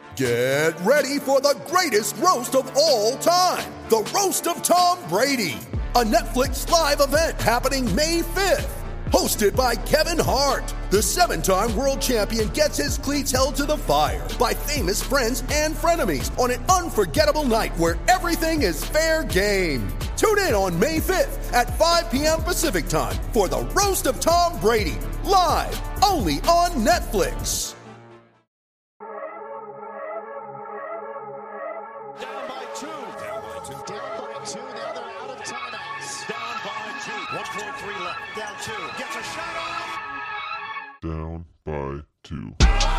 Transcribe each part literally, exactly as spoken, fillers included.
Get ready for the greatest roast of all time, the Roast of Tom Brady, a Netflix live event happening May fifth. Hosted by Kevin Hart, the seven-time world champion gets his cleats held to the fire by famous friends and frenemies on an unforgettable night where everything is fair game. Tune in on May fifth at five p.m. Pacific time for the Roast of Tom Brady, live only on Netflix. Down by two. Down by two. Down by two. Now they're out of timeouts. Down by two. one forty-three left. Down two. Gets a shot off. Down by two.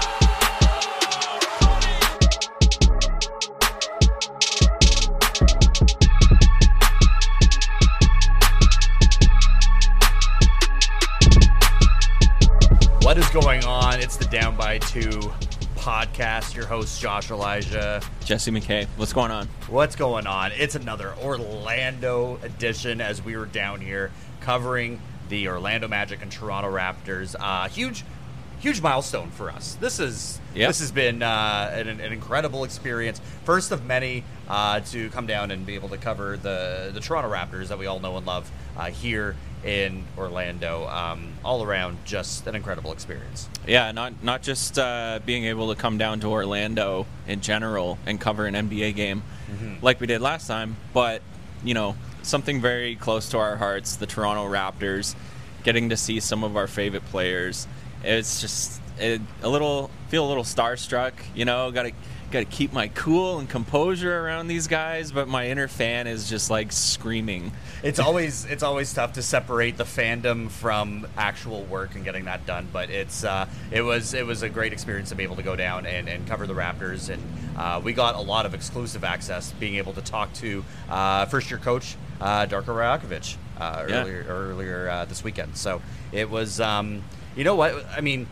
What is going on? It's the Down by Two podcast. Your host, Josh Elijah. Jesse McKay. What's going on? What's going on? It's another Orlando edition as we were down here covering the Orlando Magic and Toronto Raptors. Uh, huge, huge milestone for us. This is yep. This has been uh, an, an incredible experience. First of many uh, to come down and be able to cover the, the Toronto Raptors that we all know and love uh, here in Orlando. Um, all around, just an incredible experience. Yeah, not not just uh, being able to come down to Orlando in general and cover an N B A game mm-hmm. like we did last time, but, you know, something very close to our hearts, the Toronto Raptors, getting to see some of our favorite players. It's just it, a little, feel a little starstruck, you know, got to got to keep my cool and composure around these guys, but my inner fan is just like screaming. It's always it's always tough to separate the fandom from actual work and getting that done, but it's uh, it was it was a great experience to be able to go down and, and cover the Raptors, and uh, we got a lot of exclusive access, being able to talk to uh, first-year coach uh, Darko Rajakovic uh, yeah. earlier earlier uh, this weekend. So it was, um, you know what, I mean,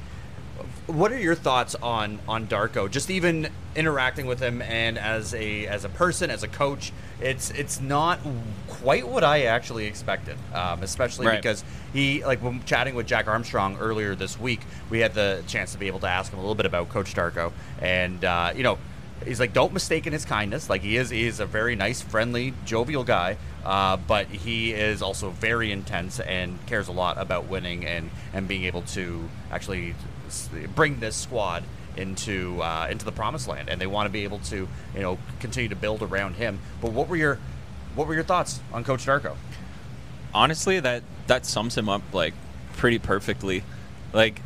what are your thoughts on, on Darko? Just even interacting with him and as a as a person, as a coach, it's it's not quite what I actually expected, um, especially right. because he, like when chatting with Jack Armstrong earlier this week, we had the chance to be able to ask him a little bit about Coach Darko, and uh, you know, he's like, don't mistake in his kindness. Like he is, he is a very nice, friendly, jovial guy, uh, but he is also very intense and cares a lot about winning and, and being able to actually bring this squad into uh, into the promised land, and they want to be able to, you know, continue to build around him. But what were your what were your thoughts on Coach Darko? Honestly, that that sums him up like pretty perfectly. Like,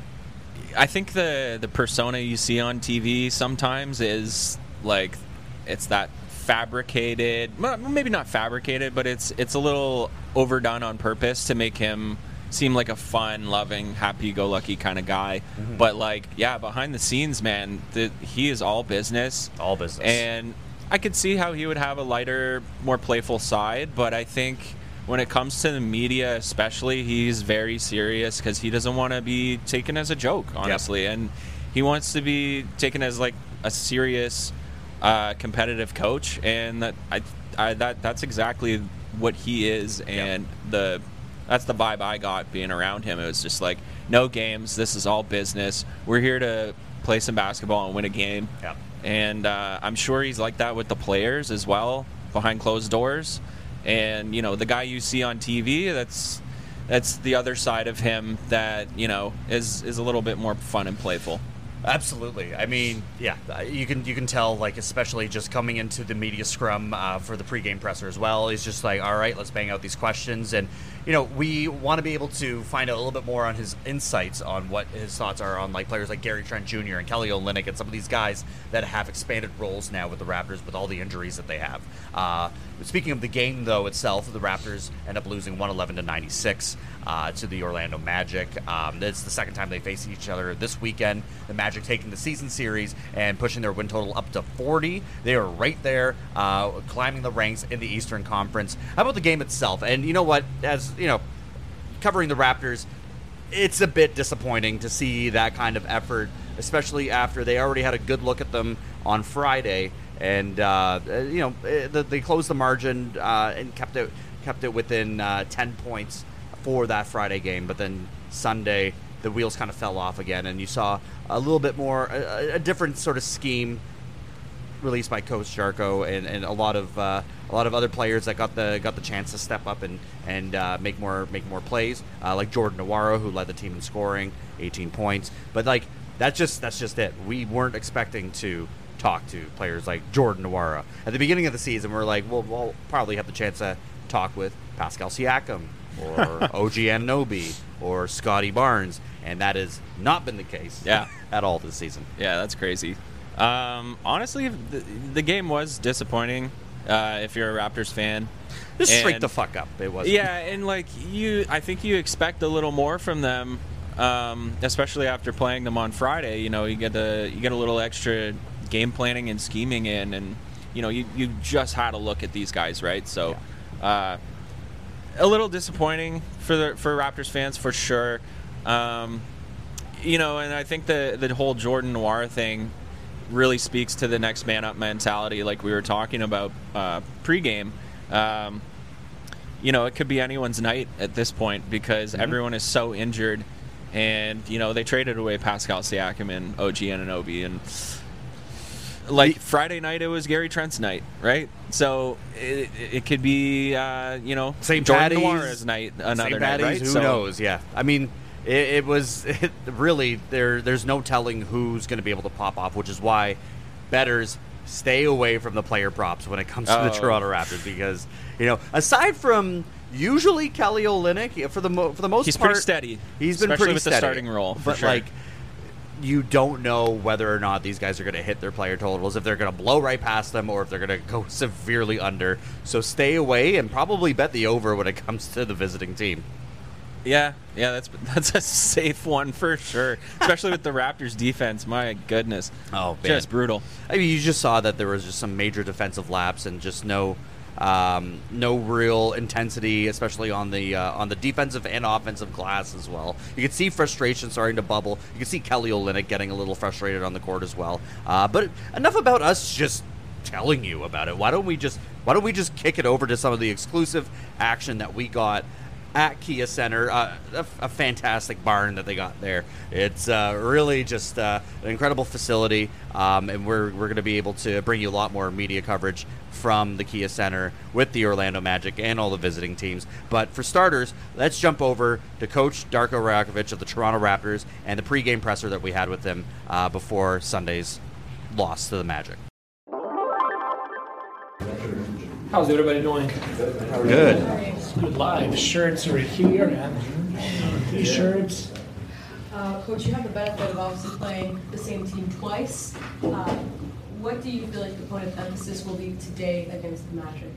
I think the the persona you see on T V sometimes is like, it's that fabricated, maybe not fabricated, but it's it's a little overdone on purpose to make him seem like a fun, loving, happy-go-lucky kind of guy. Mm-hmm. But like, yeah, behind the scenes, man, the, he is all business. All business. And I could see how he would have a lighter, more playful side, but I think when it comes to the media especially, he's very serious because he doesn't want to be taken as a joke, honestly. Yep. And he wants to be taken as like a serious, uh, competitive coach, and that I, I that that's exactly what he is. And yep. the that's the vibe I got being around him. It was just like, no games. This is all business. We're here to play some basketball and win a game. Yep. And uh, I'm sure he's like that with the players as well, behind closed doors. And, you know, the guy you see on T V, that's that's the other side of him that, you know, is is a little bit more fun and playful. Absolutely. I mean, yeah, you can you can tell, like, especially just coming into the media scrum uh, for the pregame presser as well. He's just like, all right, let's bang out these questions. And, you know, we want to be able to find out a little bit more on his insights on what his thoughts are on, like, players like Gary Trent Junior and Kelly Olynyk and some of these guys that have expanded roles now with the Raptors with all the injuries that they have. Uh, speaking of the game, though, itself, the Raptors end up losing one eleven to ninety-six uh, to the Orlando Magic. Um, it's the second time they face each other this weekend. The Magic taking the season series and pushing their win total up to forty. They are right there, uh, climbing the ranks in the Eastern Conference. How about the game itself? And you know what? As you know, covering the Raptors, it's a bit disappointing to see that kind of effort, especially after they already had a good look at them on Friday, and uh, you know they closed the margin uh, and kept it kept it within uh, ten points for that Friday game. But then Sunday, the wheels kind of fell off again, and you saw a little bit more, a, a different sort of scheme released by Coach Jarko and, and a lot of uh, a lot of other players that got the got the chance to step up and and uh, make more make more plays, uh, like Jordan Nwora, who led the team in scoring, eighteen points. But like that's just that's just it. We weren't expecting to talk to players like Jordan Nwora at the beginning of the season. We're like, well, we'll probably have the chance to talk with Pascal Siakam or O G Anunoby or Scotty Barnes, and that has not been the case yeah. at all this season. Yeah, that's crazy. Um, honestly, the, the game was disappointing uh, if you're a Raptors fan. Just and, straight the fuck up. It was. Yeah, and like you, I think you expect a little more from them, um, especially after playing them on Friday. You know, you get a you get a little extra game planning and scheming in, and you know, you, you just had to look at these guys, right? So, uh, a little disappointing for the for Raptors fans for sure. Um, you know, and I think the the whole Jordan Nwora thing really speaks to the next man up mentality, like we were talking about uh, pregame. Um, you know, it could be anyone's night at this point because mm-hmm. everyone is so injured, and you know they traded away Pascal Siakam and O G Anunoby, and like Friday night it was Gary Trent's night, right? So it, it could be uh, you know Saint Jordan Nwora's night another Saint night, right? Who so, knows? Yeah, I mean. It, it was it, really there. There's no telling who's going to be able to pop off, which is why bettors stay away from the player props when it comes to oh. the Toronto Raptors, because you know, aside from usually Kelly Olynyk, for the mo- for the most he's part, pretty steady. He's been especially pretty with steady, the starting role, for but sure. like you don't know whether or not these guys are going to hit their player totals, if they're going to blow right past them, or if they're going to go severely under. So stay away and probably bet the over when it comes to the visiting team. Yeah, yeah, that's that's a safe one for sure, especially with the Raptors' defense. My goodness, oh, man. Just brutal. I mean, you just saw that there was just some major defensive lapse and just no, um, no real intensity, especially on the uh, on the defensive and offensive glass as well. You could see frustration starting to bubble. You could see Kelly Olynyk getting a little frustrated on the court as well. Uh, but enough about us just telling you about it. Why don't we just Why don't we just kick it over to some of the exclusive action that we got at Kia Center, uh, a, a fantastic barn that they got there. It's uh, really just uh, an incredible facility, um, and we're we're going to be able to bring you a lot more media coverage from the Kia Center with the Orlando Magic and all the visiting teams. But for starters, let's jump over to Coach Darko Rajakovic of the Toronto Raptors and the pregame presser that we had with him uh, before Sunday's loss to the Magic. How's everybody doing? Good. It's good live. Shirts are here and t-shirts. Uh, Coach, you have the benefit of obviously playing the same team twice. Uh, what do you feel like the point of emphasis will be today against the Magic?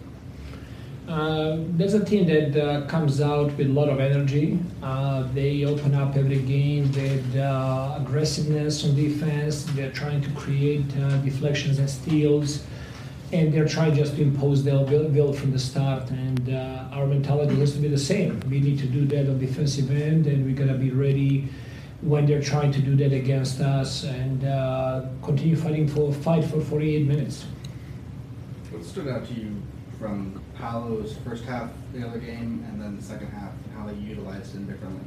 Uh, there's a team that uh, comes out with a lot of energy. Uh, they open up every game with uh, aggressiveness on defense. They're trying to create uh, deflections and steals. And they're trying just to impose their will from the start, and uh, our mentality has to be the same. We need to do that on defensive end, and we gotta be ready when they're trying to do that against us, and uh, continue fighting for fight for forty-eight minutes. What stood out to you from Paolo's first half the other game, and then the second half, and how they utilized him differently?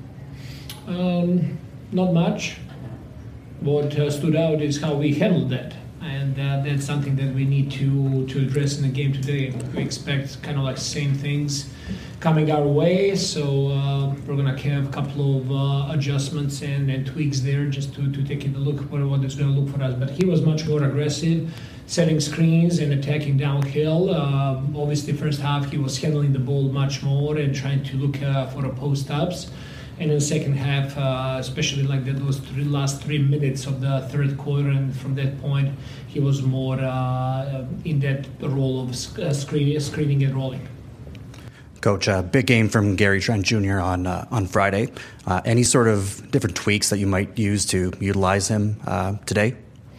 Um, not much. What uh, stood out is how we handled that. And uh, that's something that we need to, to address in the game today. We expect kind of like same things coming our way, so uh, we're going to have a couple of uh, adjustments and, and tweaks there just to, to take a look at what it's going to look for us. But he was much more aggressive, setting screens and attacking downhill. Uh, obviously, first half he was handling the ball much more and trying to look uh, for the post-ups. And in the second half, uh, especially like the, those three, last three minutes of the third quarter, and from that point, he was more uh, in that role of sc- uh, screen, screening and rolling. Coach, a uh, big game from Gary Trent Junior on uh, on Friday. Uh, any sort of different tweaks that you might use to utilize him uh, today?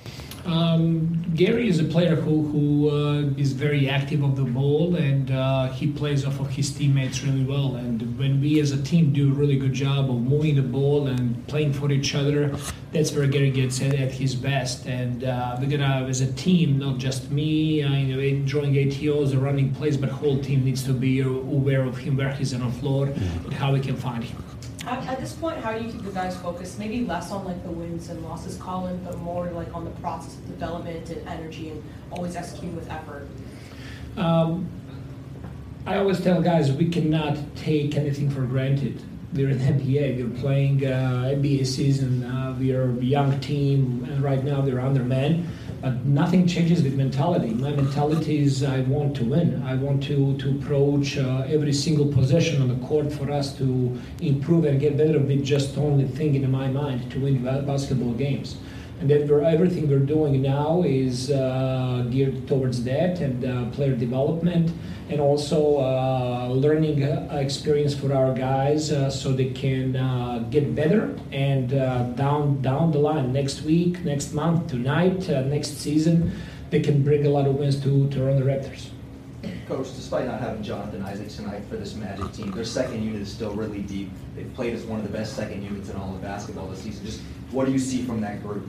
Um, Gary is a player who, who uh, is very active of the ball, and uh, he plays off of his teammates really well. And when we as a team do a really good job of moving the ball and playing for each other, that's where Gary gets at, at his best. And uh, we're gonna, as a team, not just me, uh, you know, drawing A T Os or running plays, but the whole team needs to be aware of him, where he's on the floor, and how we can find him. At, at this point, how do you keep the guys focused? Maybe less on like the wins and losses column, but more like on the process of development and energy and always executing with effort. Um, I always tell guys we cannot take anything for granted. We're in the N B A. We're playing uh, N B A season. Uh, we are a young team, and right now we're undermanned. But nothing changes with mentality. My mentality is I want to win. I want to, to approach uh, every single possession on the court for us to improve and get better with just only thinking in my mind to win basketball games. And that we're, everything we're doing now is uh, geared towards that and uh, player development and also uh, learning uh, experience for our guys uh, so they can uh, get better and uh, down down the line next week, next month, tonight, uh, next season, they can bring a lot of wins to Toronto Raptors. Coach, despite not having Jonathan Isaac tonight for this Magic team, their second unit is still really deep. They've played as one of the best second units in all of basketball this season. Just what do you see from that group?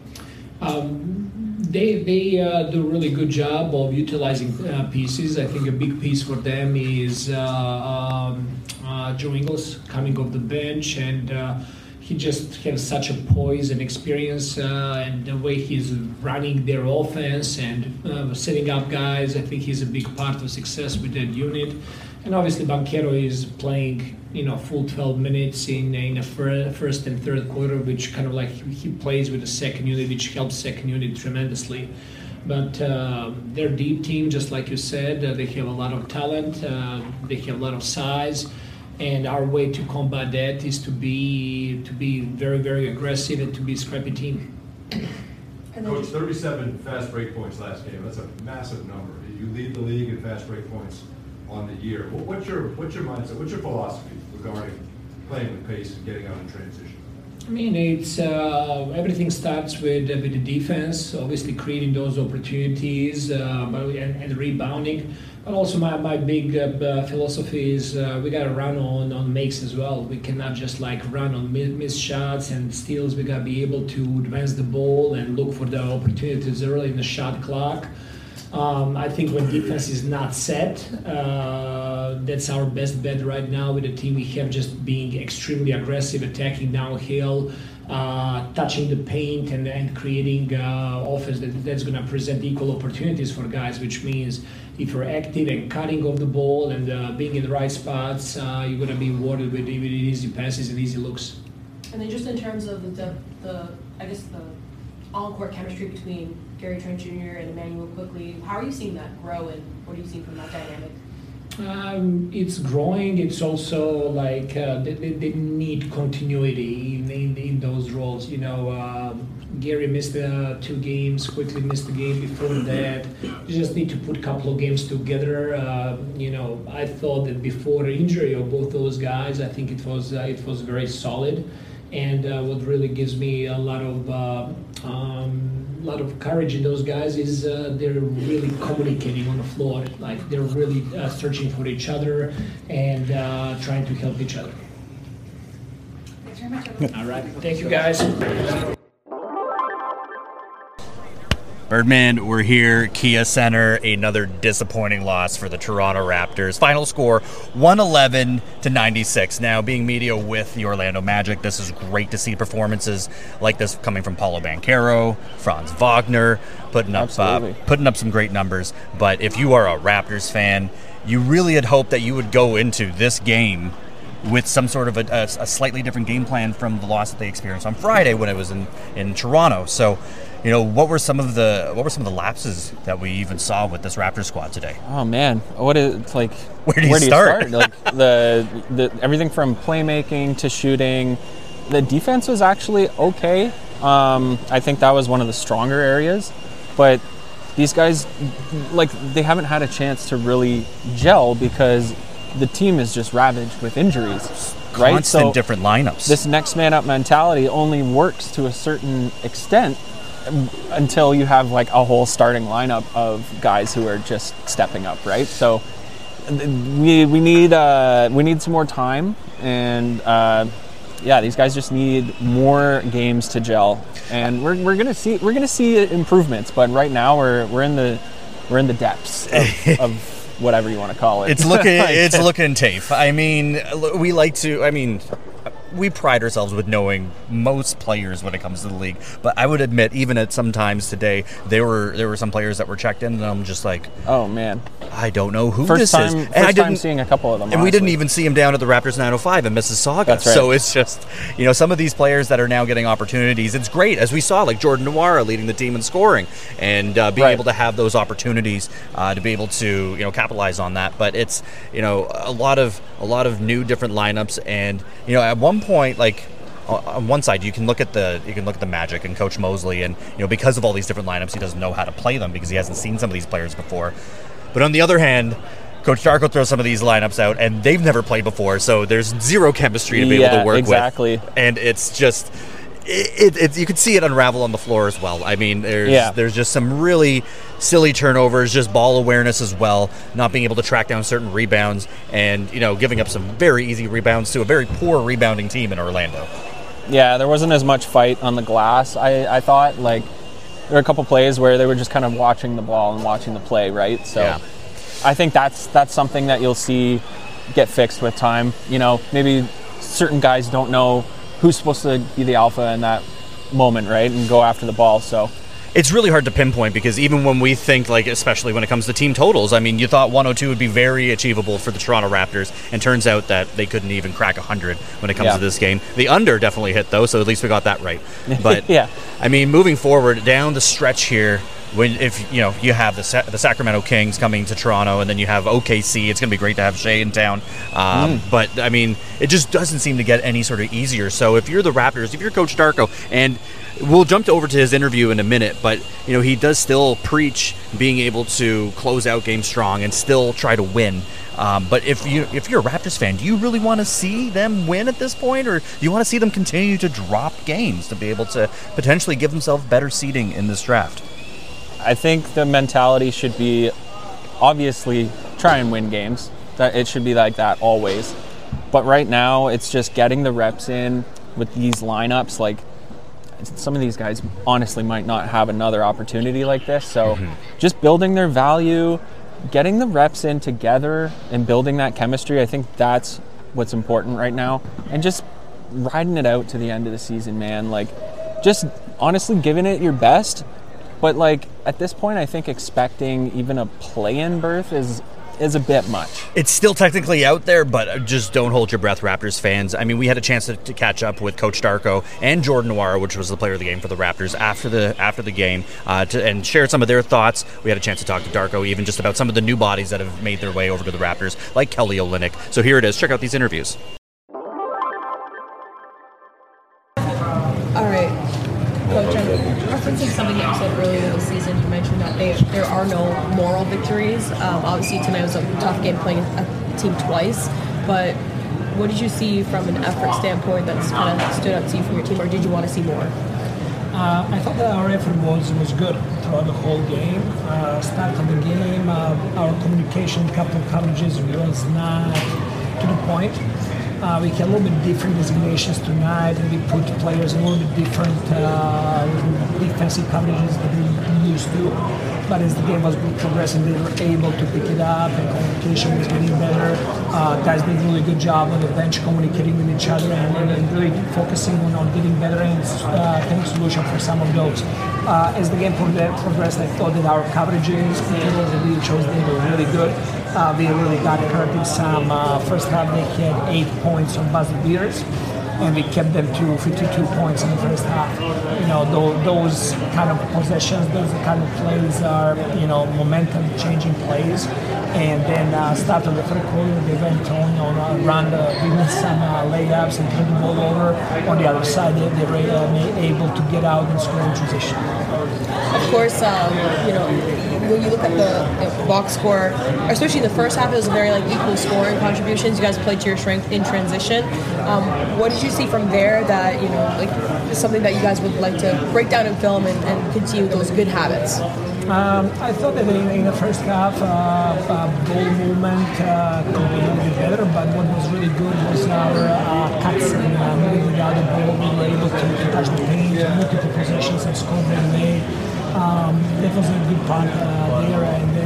Um, they they uh, do a really good job of utilizing uh, pieces. I think a big piece for them is uh, um, uh, Joe Ingles coming off the bench, and uh, he just has such a poise and experience, uh, and the way he's running their offense and uh, setting up guys. I think he's a big part of success with that unit. And obviously Banchero is playing, you know, full twelve minutes in in the fir- first and third quarter, which kind of like he plays with the second unit, which helps second unit tremendously. But uh, they're a deep team, just like you said. Uh, they have a lot of talent. Uh, they have a lot of size. And our way to combat that is to be to be very, very aggressive and to be a scrappy team. Coach, thirty-seven fast break points last game. That's a massive number. You lead the league in fast break points on the year. What's your what's your mindset? What's your philosophy regarding playing with pace and getting out in transition? I mean, it's uh, everything starts with uh, with the defense, obviously creating those opportunities uh, but, and, and rebounding. But also, my, my big uh, philosophy is uh, we got to run on, on makes as well. We cannot just like run on missed shots and steals. We got to be able to advance the ball and look for the opportunities early in the shot clock. Um, I think when defense is not set, uh, that's our best bet right now with the team we have, just being extremely aggressive, attacking downhill, uh, touching the paint and, and creating uh, offense that, that's going to present equal opportunities for guys, which means if you're active and cutting off the ball and uh, being in the right spots, uh, you're going to be rewarded with, with easy passes and easy looks. And then just in terms of the, the I guess the on-court chemistry between Gary Trent Junior and Immanuel Quickley, how are you seeing that grow and what are you seeing from that dynamic? Um, it's growing. It's also like uh, they, they need continuity in, in, in those roles. You know, uh, Gary missed uh, two games, Quickley missed the game before that. You just need to put a couple of games together. Uh, you know, I thought that before the injury of both those guys, I think it was uh, it was very solid. And uh, what really gives me a lot of uh, um, lot of courage in those guys is uh, they're really communicating on the floor. Like they're really uh, searching for each other and uh, trying to help each other. Thanks very much. All right, thank you guys. Birdman, we're here, Kia Center, another disappointing loss for the Toronto Raptors. Final score, one eleven to ninety-six. Now, being media with the Orlando Magic, this is great to see performances like this coming from Paolo Banchero, Franz Wagner, putting up uh, putting up some great numbers. But if you are a Raptors fan, you really had hoped that you would go into this game with some sort of a, a, a slightly different game plan from the loss that they experienced on Friday when it was in, in Toronto. So, you know, what were some of the what were some of the lapses that we even saw with this Raptors squad today? Oh man, what is it's like? Where do you where do start? You start? Like the the everything from playmaking to shooting. The defense was actually okay. Um, I think that was one of the stronger areas, but these guys, like, they haven't had a chance to really gel because the team is just ravaged with injuries. Right? Constant So different lineups. This next man up mentality only works to a certain extent until you have like a whole starting lineup of guys who are just stepping up, right? So we we need uh, we need some more time, and uh, yeah, these guys just need more games to gel, and we're we're gonna see we're gonna see improvements, but right now we're we're in the we're in the depths of, of whatever you want to call it. It's looking it's looking tough. I mean, we like to. I mean. we pride ourselves with knowing most players when it comes to the league. But I would admit, even at some times today, there were there were some players that were checked in, and I'm just like, oh man, I don't know who first this time, is. First and I didn't time seeing a couple of them, and honestly. we didn't even see him down at the Raptors nine oh five in Mississauga. That's right. So it's just, you know, some of these players that are now getting opportunities. It's great, as we saw, like Jordan Nwora leading the team in scoring and uh, being right. able to have those opportunities uh, to be able to, you know, capitalize on that. But it's, you know, a lot of a lot of new different lineups, and you know, at one point, like on one side, you can look at the you can look at the Magic and Coach Mosley, and you know, because of all these different lineups, he doesn't know how to play them because he hasn't seen some of these players before. But on the other hand, Coach Darko throws some of these lineups out, and they've never played before, so there's zero chemistry to be yeah, able to work exactly. with. And it's just, it, it, it, you could see it unravel on the floor as well. I mean, there's yeah. there's just some really silly turnovers, just ball awareness as well, not being able to track down certain rebounds, and you know, giving up some very easy rebounds to a very poor rebounding team in Orlando. Yeah, there wasn't as much fight on the glass, I, I thought. Like, there were a couple plays where they were just kind of watching the ball and watching the play, right? So yeah. I think that's that's something that you'll see get fixed with time. You know, maybe certain guys don't know who's supposed to be the alpha in that moment, right, and go after the ball. So it's really hard to pinpoint because even when we think, like, especially when it comes to team totals, I mean, you thought one oh two would be very achievable for the Toronto Raptors, and turns out that they couldn't even crack one hundred when it comes yeah. to this game. The under definitely hit, though, so at least we got that right. But, yeah. I mean, moving forward, down the stretch here, when if you know you have the Sa- the Sacramento Kings coming to Toronto, and then you have O K C, it's going to be great to have Shea in town. Um, mm. But I mean, it just doesn't seem to get any sort of easier. So if you're the Raptors, if you're Coach Darko, and we'll jump over to his interview in a minute, but you know, he does still preach being able to close out games strong and still try to win. Um, but if you if you're a Raptors fan, do you really want to see them win at this point, or do you want to see them continue to drop games to be able to potentially give themselves better seeding in this draft? I think the mentality should be, obviously, try and win games. That it should be like that always. But right now, it's just getting the reps in with these lineups. Like, some of these guys honestly might not have another opportunity like this. So mm-hmm. just building their value, getting the reps in together, and building that chemistry, I think that's what's important right now. And just riding it out to the end of the season, man. Like, just honestly giving it your best. But, like, at this point, I think expecting even a play-in berth is is a bit much. It's still technically out there, but just don't hold your breath, Raptors fans. I mean, we had a chance to, to catch up with Coach Darko and Jordan Nwora, which was the player of the game for the Raptors, after the after the game, uh, to, and shared some of their thoughts. We had a chance to talk to Darko even just about some of the new bodies that have made their way over to the Raptors, like Kelly Olynyk. So here it is. Check out these interviews. All right. Coach, I'm referencing something that you said earlier this season. You mentioned that they, there are no moral victories. Um, obviously, tonight was a tough game playing a team twice. But what did you see from an effort standpoint that's kind of stood out to you from your team, or did you want to see more? Uh, I thought that our effort was was good throughout the whole game. Uh, start of the game, uh, our communication, couple of coverages was not to the point. Uh, we had a little bit different designations tonight, and we put players in a little bit different uh, defensive coverages than we used to. But as the game was progressing, they were able to pick it up, and communication was getting better. Uh, guys did a really good job on the bench communicating with each other and, and really focusing on, on getting better and uh, finding solution for some of those. Uh, as the game progressed, I thought that our coverages really chose they were really good. Uh, we really got hurt in some. Uh, first half, they had eight points on buzzer beaters, and we kept them to fifty-two points in the first half. You know, those, those kind of possessions, those kind of plays are, you know, momentum-changing plays. And then uh, start of the third quarter, they went on on a run, uh, giving some uh, layups and turned the ball over. On the other side, they, they were uh, able to get out and score in transition. Of course, um, you know, when you look at the, the box score, especially in the first half, it was very like equal scoring contributions. You guys played to your strength in transition. Um, what did you see from there that, you know, like is something that you guys would like to break down in film and, and continue those good habits? Um, I thought that in, in the first half, uh, uh, ball movement uh, could be a little bit better, but what was really good was our uh, cuts and uh, moving without the ball. We were able to, to touch the paint, multiple possessions and score very late. Um, that was a good part uh, there, and then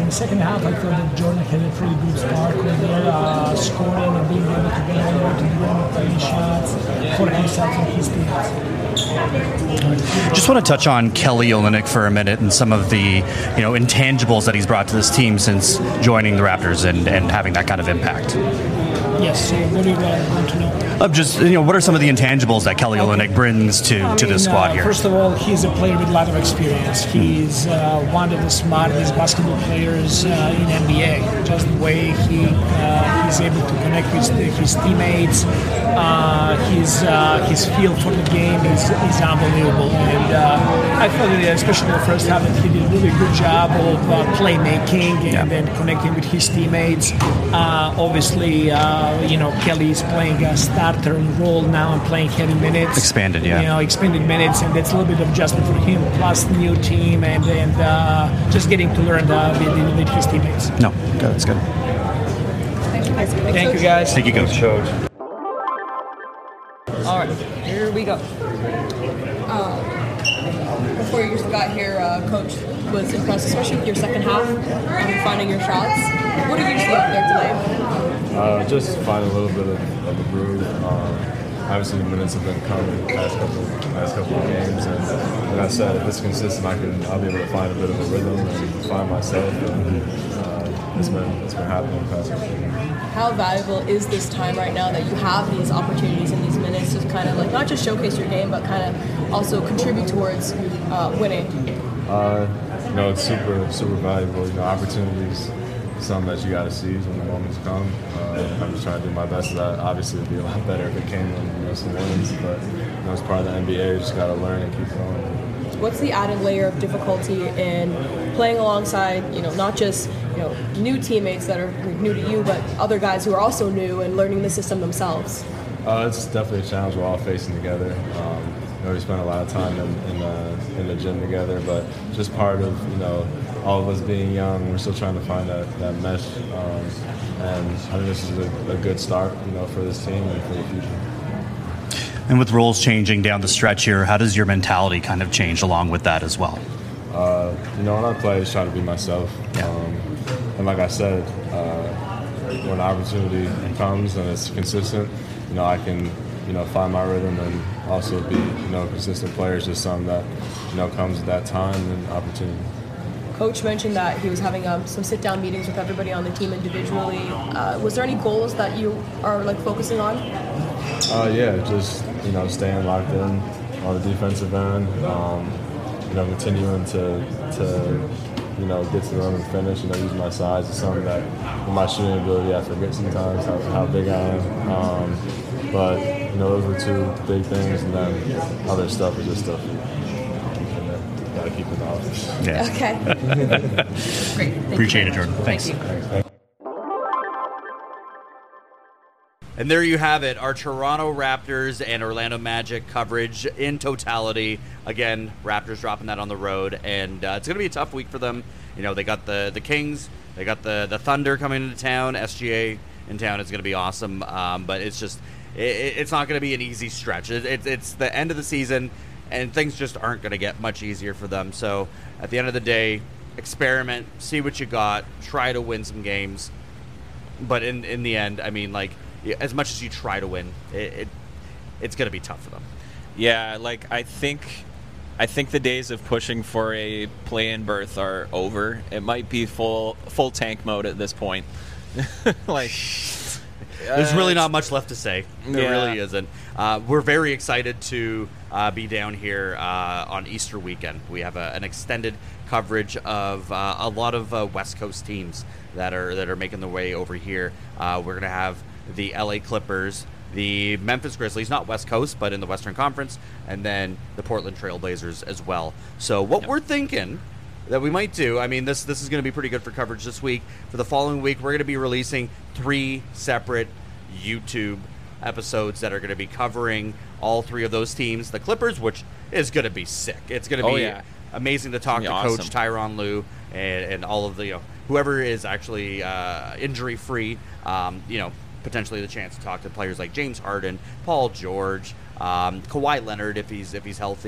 the second half, I thought that Jordan had a pretty good spark with their uh, scoring and being able to get over to the rim, three shots for himself and his teammates. Just want to touch on Kelly Olynyk for a minute and some of the, you know, intangibles that he's brought to this team since joining the Raptors and, and having that kind of impact. Yes, so what do you want to know? Of just, you know, what are some of the intangibles that Kelly Okay. Olynyk brings to, I to mean, this squad uh, here? First of all, he's a player with a lot of experience. He's uh, one of the smartest basketball players uh, in N B A. Just the way he uh, he's able to connect with the, his teammates, uh, his uh, his feel for the game is, is unbelievable. And uh, I felt that, especially in the first half, that he did a really good job of uh, playmaking and Yeah. then connecting with his teammates. Uh, obviously, uh, you know, Kelly is playing a starter role now and playing heavy minutes. Expanded, yeah. You know, expanded minutes, and that's a little bit of adjustment for him. Plus, new team, and and uh, just getting to learn uh, with, with his teammates. No, that's good. Thank you, guys. Thank you, guys. Thank you, Coach. All right, here we go. Um, before you got here, uh, Coach was impressed, especially with your second half and finding your shots. What did you see out there today? Uh, just find a little bit of, of the groove. Um, obviously, the minutes have been coming the past couple, past couple of games, and like I said, if it's consistent, I can I'll be able to find a bit of a rhythm and find myself. And uh, it's been it's been happening the past couple of games. How valuable is this time right now that you have these opportunities and these minutes to kind of like not just showcase your game, but kind of also contribute towards uh, winning? Uh, you know, it's super super valuable. You know, opportunities. Something that you got to seize when the moments come. Uh, I'm just trying to do my best of that. Obviously, it'd be a lot better if it came in, you know, some wins, but you know, it's part of the N B A. You just got to learn and keep going. What's the added layer of difficulty in playing alongside, you know, not just, you know, new teammates that are new to you, but other guys who are also new and learning the system themselves? Uh, it's definitely a challenge we're all facing together. Um, you know, we spend a lot of time in, in, uh, in the gym together, but just part of, you know, all of us being young, we're still trying to find that, that mesh. Um, and I think this is a, a good start, you know, for this team and for the future. And with roles changing down the stretch here, how does your mentality kind of change along with that as well? Uh, you know, when I play, I just try to be myself. Yeah. Um, and like I said, uh, when opportunity comes and it's consistent, you know, I can, you know, find my rhythm and also be, you know, a consistent player. It's just something that, you know, comes at that time and opportunity. Coach mentioned that he was having um, some sit-down meetings with everybody on the team individually. Uh, was there any goals that you are like focusing on? Uh, yeah, just, you know, staying locked in on the defensive end. Um, you know, continuing to, to, you know, get to the rim and finish. You know, using my size is something that, with my shooting ability, I forget sometimes how, how big I am. Um, but you know, those were two big things, and then other stuff is just stuff. Gotta keep in the office. Yeah. Okay. Great. Thank Appreciate you it, very Jordan. much. Thanks. Thank you. Thanks. And there you have it, our Toronto Raptors and Orlando Magic coverage in totality. Again, Raptors dropping that on the road, and uh, it's going to be a tough week for them. You know, they got the, the Kings, they got the, the Thunder coming into town, S G A in town. It's going to be awesome, um, but it's just, it, it's not going to be an easy stretch. It, it, it's the end of the season, and things just aren't going to get much easier for them. So at the end of the day, experiment, see what you got, try to win some games. But in, in the end, I mean, like, as much as you try to win, it, it it's going to be tough for them. Yeah, like I think I think the days of pushing for a play-in berth are over. It might be full full tank mode at this point. like There's uh, really not much left to say. There yeah. really isn't. Uh, we're very excited to uh, be down here uh, on Easter weekend. We have a, an extended coverage of uh, a lot of uh, West Coast teams that are that are making their way over here. Uh, we're going to have the L A Clippers, the Memphis Grizzlies, not West Coast, but in the Western Conference, and then the Portland Trail Blazers as well. So what yep. we're thinking that we might do, I mean, this this is going to be pretty good for coverage this week. For the following week, we're going to be releasing three separate YouTube episodes that are going to be covering all three of those teams. The Clippers, which is going to be sick. It's going to oh, be yeah. amazing to talk to awesome. Coach Tyronn Lue and, and all of the, you know, whoever is actually uh, injury-free, um, you know, potentially the chance to talk to players like James Harden, Paul George, um, Kawhi Leonard if he's if he's healthy,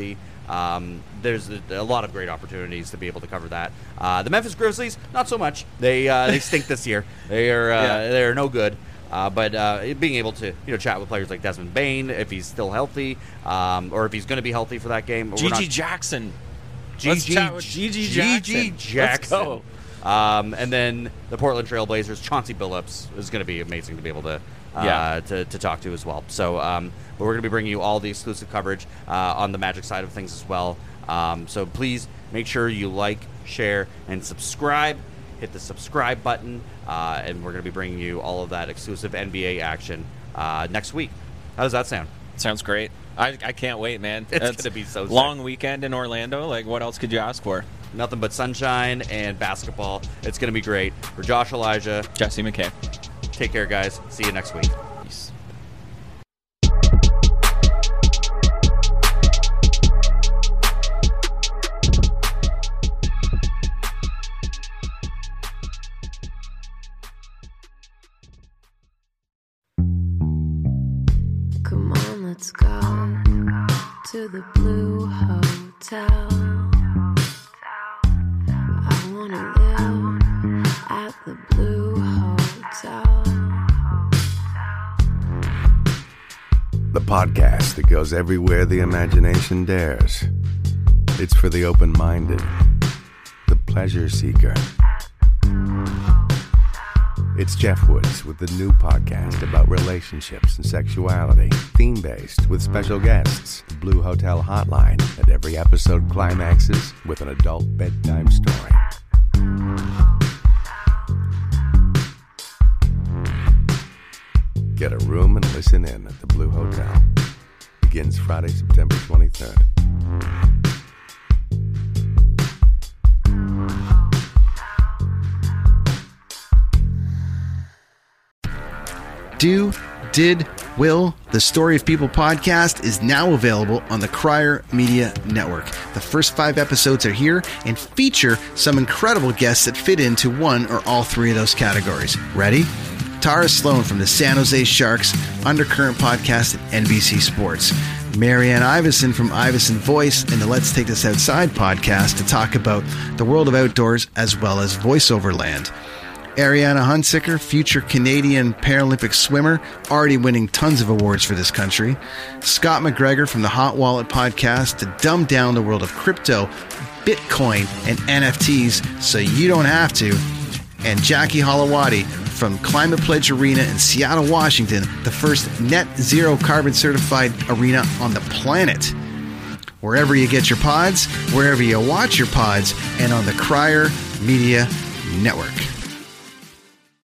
Um, there's a, a lot of great opportunities to be able to cover that. Uh, the Memphis Grizzlies, not so much. They uh, they stink this year. They are uh, Yeah. they are no good. Uh, but uh, being able to you know chat with players like Desmond Bain, if he's still healthy, um, or if he's going to be healthy for that game. G G Jackson. G Let's G chat with G G Jackson. G G Jackson. Let's go. Um, and then the Portland Trailblazers, Chauncey Billups is going to be amazing to be able to uh, Yeah. to, to talk to as well. So um, but we're going to be bringing you all the exclusive coverage uh, on the Magic side of things as well. Um, so please make sure you like, share, and subscribe. Hit the subscribe button, uh, and we're going to be bringing you all of that exclusive N B A action uh, next week. How does that sound? Sounds great. I, I can't wait, man. It's going to be so sick. Long weekend in Orlando. Like, what else could you ask for? Nothing but sunshine and basketball. It's going to be great. For Josh Elijah, Jesse McKay. Take care, guys. See you next week. Peace. Come on, let's go to the Blue Hotel. I wanna live at the Blue Hotel. The podcast that goes everywhere the imagination dares. It's for the open-minded, the pleasure seeker. It's Jeff Woods with the new podcast about relationships and sexuality, theme-based with special guests, the Blue Hotel Hotline, and every episode climaxes with an adult bedtime story. Get a room and listen in at the Blue Hotel. Begins Friday, September twenty-third. Do, Did, Will, the Story of People podcast is now available on the Crier Media Network. The first five episodes are here and feature some incredible guests that fit into one or all three of those categories. Ready? Tara Sloan from the San Jose Sharks Undercurrent podcast at N B C Sports. Marianne Iveson from Iveson Voice and the Let's Take This Outside podcast to talk about the world of outdoors as well as voiceover land. Ariana Hunsicker, future Canadian Paralympic swimmer, already winning tons of awards for this country. Scott McGregor from the Hot Wallet podcast to dumb down the world of crypto, Bitcoin, and N F Ts so you don't have to. And Jackie Holowati from Climate Pledge Arena in Seattle, Washington, the first net zero carbon certified arena on the planet. Wherever you get your pods, wherever you watch your pods, and on the Crier Media Network.